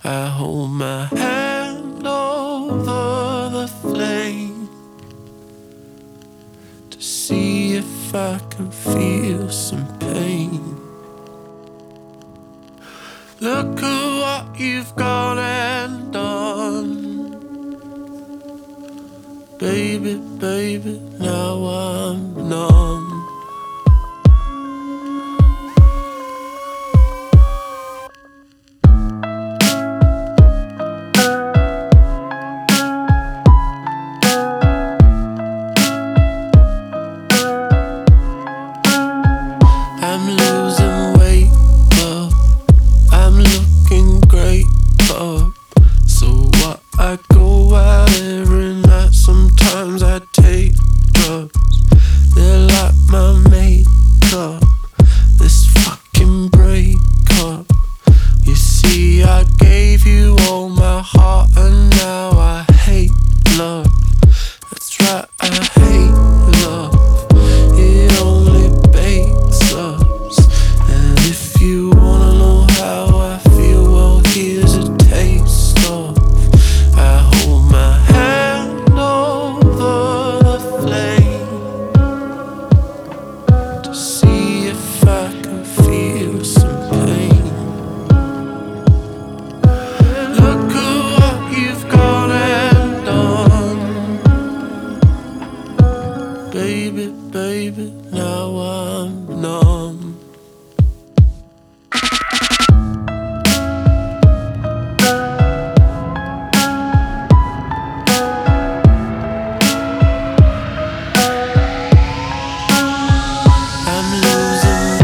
I hold my hand over the flame to see if I can feel some pain. Look at what you've gone and done, baby, baby, now I'm numb. I'm losing weight, but I'm looking great, but so what? I go out every night, sometimes I take drugs. They're like my makeup, this fucking breakup. You see, I gave you all my heart and now I hate love. That's right, I hate love. It only bakes us. And if you wanna know how I feel, well, here's a taste of. I hold my hand over the flame to see if I can feel some pain. Look at what you've gone and done, baby, baby, now I'm numb. I'm losing.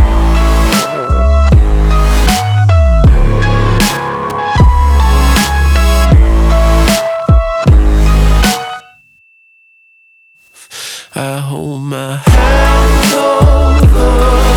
I hold my hand over